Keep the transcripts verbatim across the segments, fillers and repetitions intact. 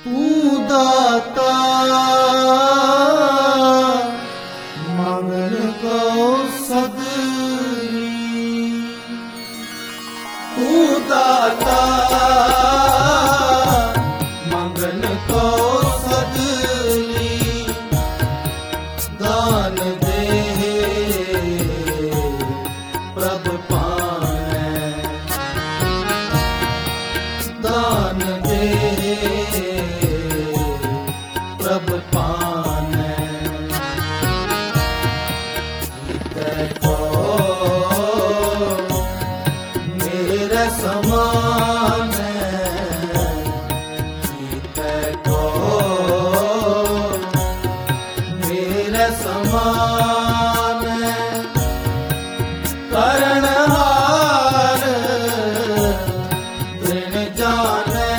तू दाता मंगल को सगरी, तू दाता मंगल को सगरी, दान दे प्रभ पावै, दान दे प्रभ पावै। देखो मेरे समान देखो मेरे समान करणहार दृढ़ जाने,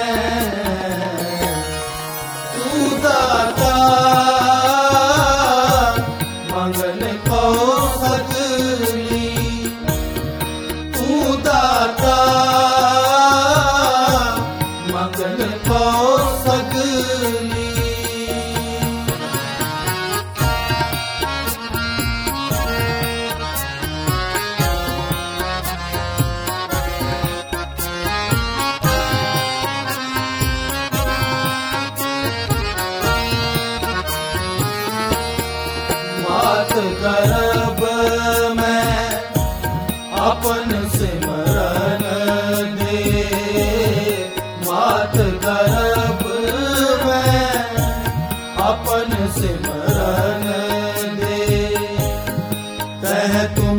तू दाता मंगल को सगरी, तू दाता मंगल को सगरी। मात गर्भ में अपन सिमरन दे, मात गर्भ में अपन सिमरन दे, कह तुम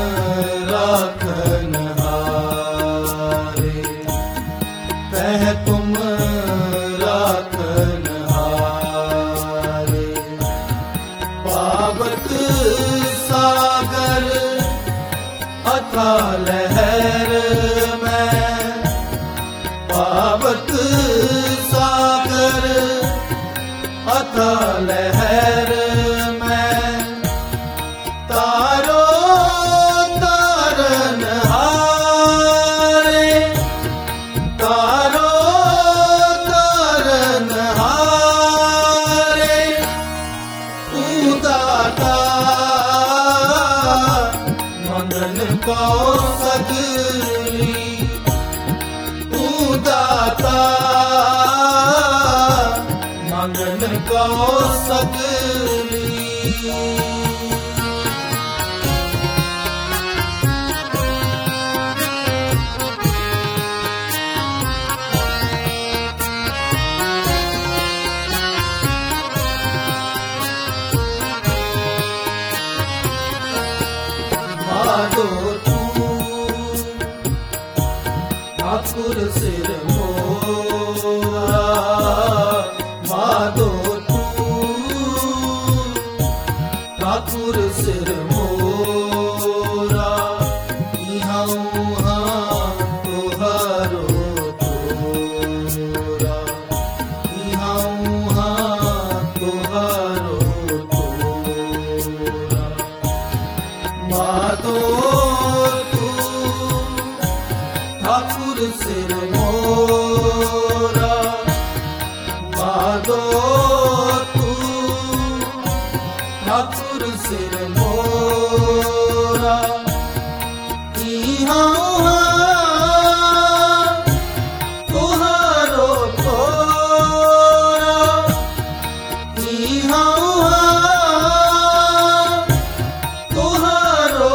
राखन हारे, कह तुम राखन हारे। पावक सागर अथा लहर में, पावक सागर अथा लहर में, तारो तारन हारे, तारो तारन हारे, तू दाता मंगल को सगरी, तू दाता मंगल को सगरी। माधो तू ठाकुर सिर मोरा, माधो तू ठाकुर सिर मोरा, इहाँ उहाँ तोहारो तोरा, इहाँ उहाँ तोहारो तोरा। माधो तू ठाकुर सिर मोरा, माधो तू ठाकुर सिर मोरा, इहाँ उहाँ तोहारो तोरा, इहाँ उहाँ तोहारो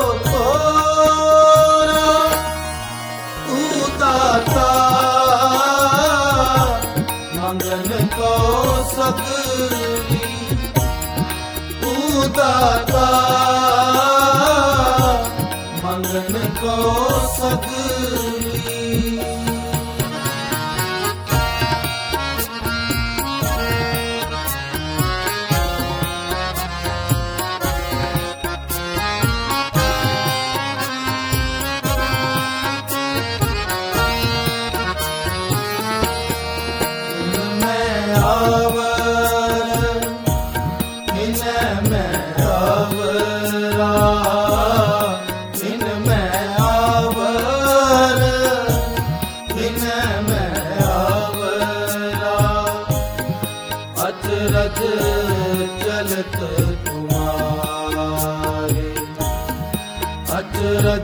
तोरा, तू दाता मंगल को सगरी, तू दाता मंगल को सगरी। आवर इनमें आवरा, इनमें आवर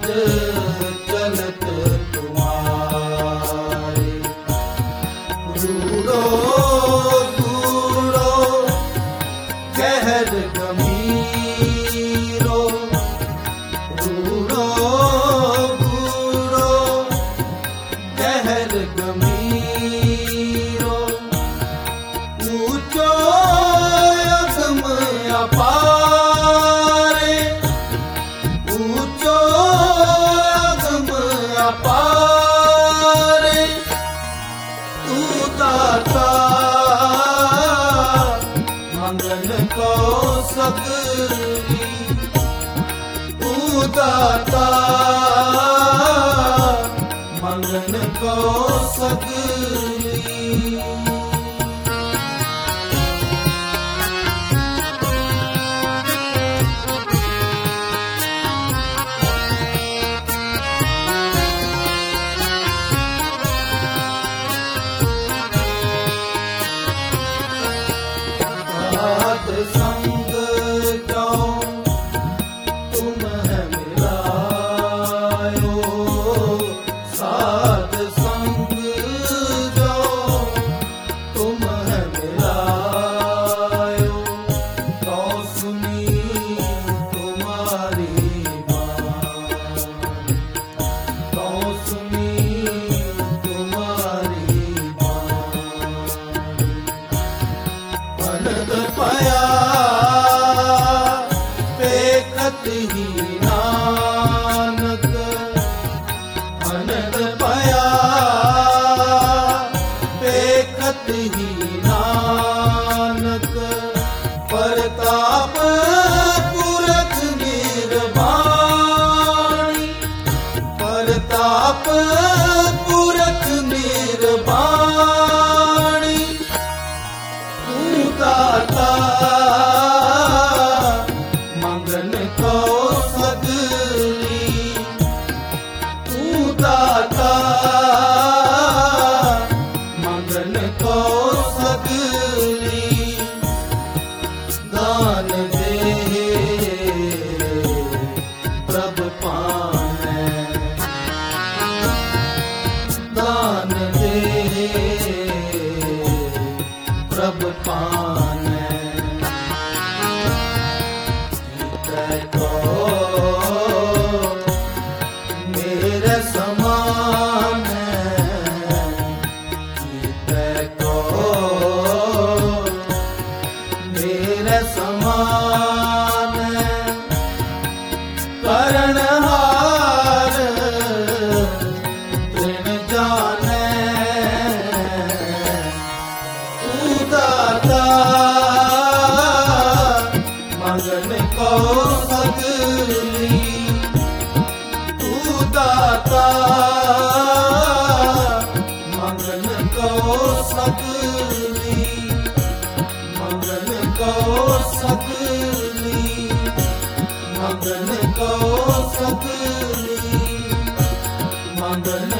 चलत तुम्हारे। रूड़ो दूड़ो गहर गमीरो, रूड़ो दूड़ो गहर गमीरो, ऊंचो अगम अपारे, ऊंचो अगम अपारे, तू दाता मंगन को सकरी, तू दाता मंगन को सकरी। साध संग जो तुम है मिलायो, साध संग जो तुम है मिलायो, तो सुनी तुम्हारी बानी, तो सुनी तुम्हारी बानी। अनंत पाया पेखत ही नानक, अनंत पाया पेखत ही नानक, परताप पुरख निर्वाणी, परताप पुरख निर्वाणी, तू दाता मंगन को सगरी, तू दाता मंगन को सगरी। दान दे प्रभ पाने, दान दे प्रभ पाने, को मेरे समान को मेरे समान करणहार तृण जाने, तू दाता मंगन को सगरी, तू दाता मंगन को सगरी, मंगन को सगरी, मंगन को सगरी, मंगन